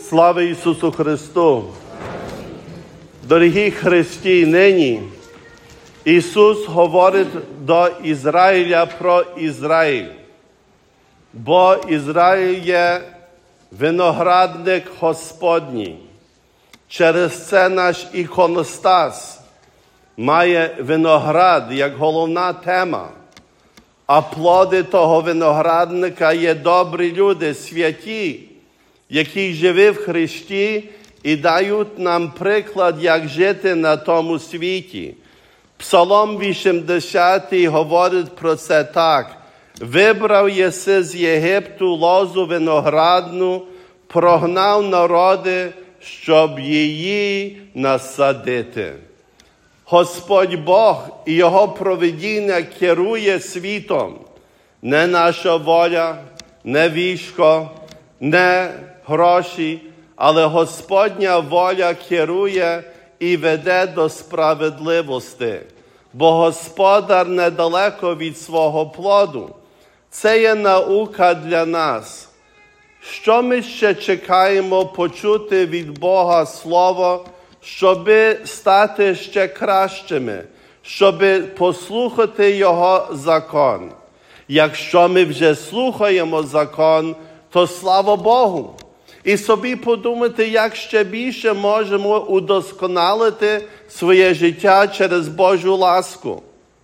Слава Ісусу Христу! Дорогі Христі, нині Ісус говорить до Ізраїля про Ізраїль, бо Ізраїль є виноградник Господній. Через це наш іконостас має виноград як головна тема, а плоди того виноградника є добрі люди, святі, які живі в Христі і дають нам приклад, як жити на тому світі. Псалом 80 говорить про це так. «Вибрав єси з Єгипту лозу виноградну, прогнав народи, щоб її насадити». Господь Бог і Його провидіння керує світом. Не наша воля, не військо, не гроші, але Господня воля керує і веде до справедливості, бо Господар недалеко від свого плоду. Це є наука для нас. Що ми ще чекаємо почути від Бога Слово, щоб стати ще кращими, щоб послухати Його закон? Якщо ми вже слухаємо закон, то слава Богу. І собі подумати, як ще більше можемо удосконалити своє життя через Божу ласку.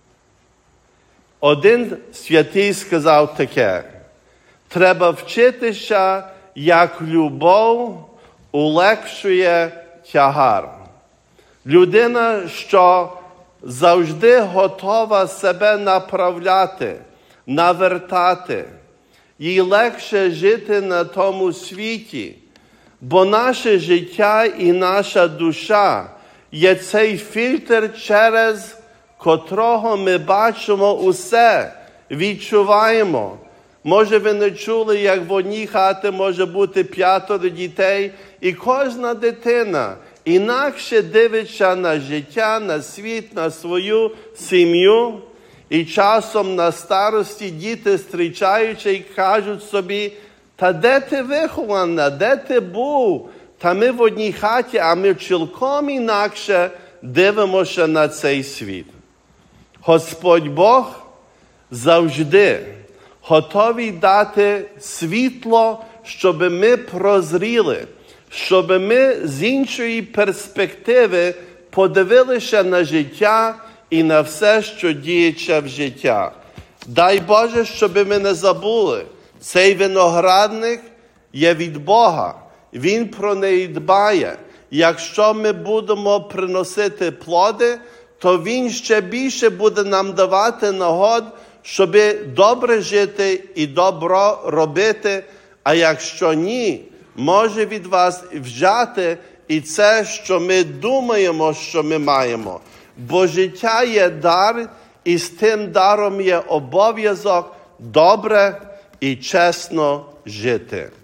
Один святий сказав таке: треба вчитися, як любов улегшує тягар. Людина, що завжди готова себе направляти, навертати, їй легше жити на тому світі, бо наше життя і наша душа є цей фільтр, через котрого ми бачимо усе, відчуваємо. Може, ви не чули, як в одній хаті може бути 5 дітей, і кожна дитина інакше дивиться на життя, на світ, на свою сім'ю. І часом на старості діти, зустрічаючи, і кажуть собі: та де ти вихована, де ти був? Та ми в одній хаті, а ми цілком інакше дивимося на цей світ. Господь Бог завжди готовий дати світло, щоб ми прозріли, щоб ми з іншої перспективи подивилися на життя і на все, що діється в життя. Дай Боже, щоб ми не забули, цей виноградник є від Бога. Він про неї дбає. Якщо ми будемо приносити плоди, то Він ще більше буде нам давати нагод, щоб добре жити і добро робити. А якщо ні, може від вас взяти і це, що ми думаємо, що ми маємо. Бо життя є дар, і з тим даром є обов'язок добре і чесно жити.